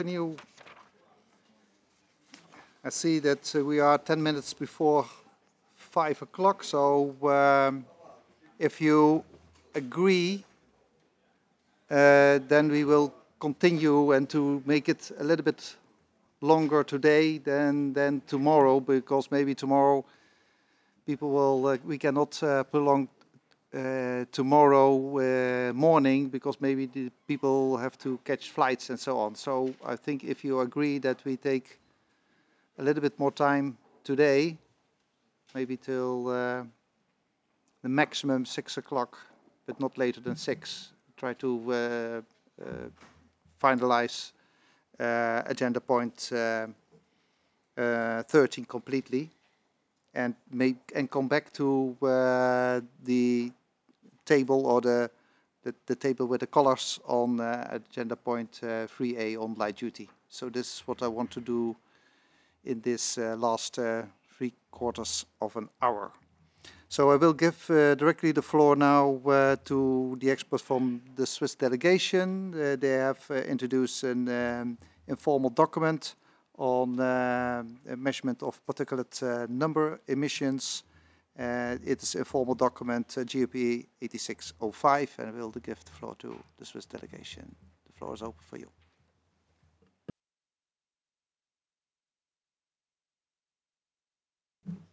continue. I see that we are 10 minutes before 5 o'clock, so if you agree, then we will continue, and to make it a little bit longer today than tomorrow, because maybe tomorrow people will, we cannot prolong tomorrow morning, because maybe the people have to catch flights and so on. So I think if you agree that we take a little bit more time today, maybe till the maximum 6 o'clock, but not later than 6. Try to finalize agenda point 13 completely, and come back to the table, or the table with the colors on agenda point 3A on light duty. So this is what I want to do in this last 3/4 of an hour. So I will give directly the floor now to the experts from the Swiss delegation. They have introduced an informal document on measurement of particulate number emissions. It's a formal document, GOP 8605, and I will give the floor to the Swiss delegation. The floor is open for you.